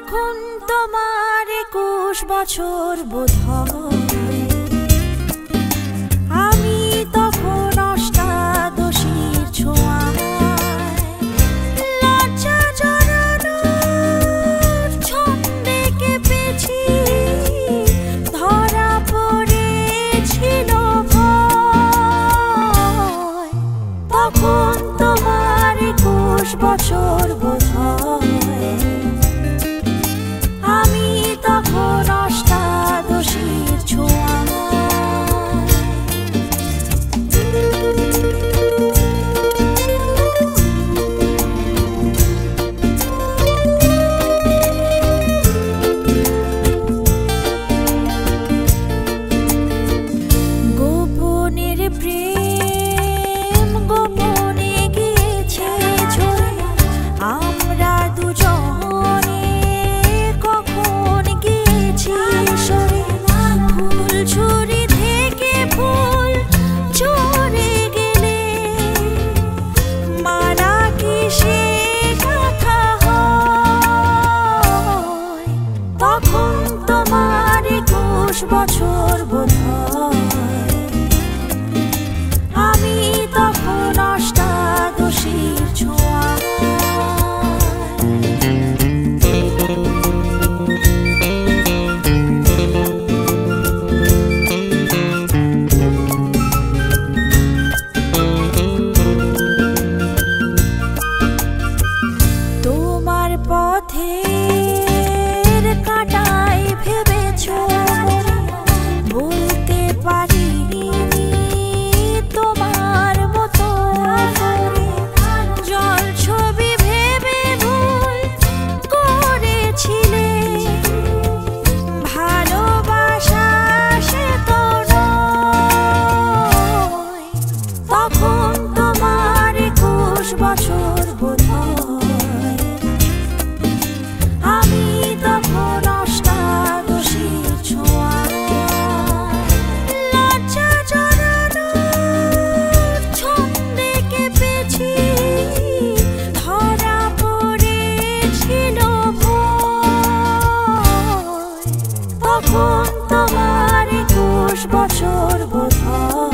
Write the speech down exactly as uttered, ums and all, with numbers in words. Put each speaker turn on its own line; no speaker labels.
তখন তোমার একুশ বছর বোধহয়, আমি তখন অষ্টাদশীর ছোঁয়ায়। লজ্জা জড়ানোর ছন্দে কেঁপেছি, ধরা পড়েছিল ভয়। তখন তোমার একুশ বছর বোধহয়, আমি তখন অষ্টাদশীর ছোঁয়ায়। গোপনের প্রেম গোপনে গিয়েছে ঝরে, আমরা দুজনে কখন গিয়েছি সরে। ফুল ঝুরি থেকে ফুল ঝরে গেলে মারা কি সে কথা হয়? তখন তোমার একুশ বছর বোধহয়, আমি তখন অষ্টাদশীর ছোঁয়ায়। তোমার পথের কাঁটায় ভেবেছ বলতে পারিনি তোমার মতো করে। জল ছবি ভেবে ভুল করেছিলে, ভালোবাসা সে তো নয়। তখন তোমার একুশ বছর বোধহয়, আমি তখন অষ্টাদশীর ছোঁয়ায়। লজ্জা জড়ানোর ছন্দে কেঁপেছি, ধরা পড়েছিল ভয়। তখন তোমার একুশ বছর বোধহয়,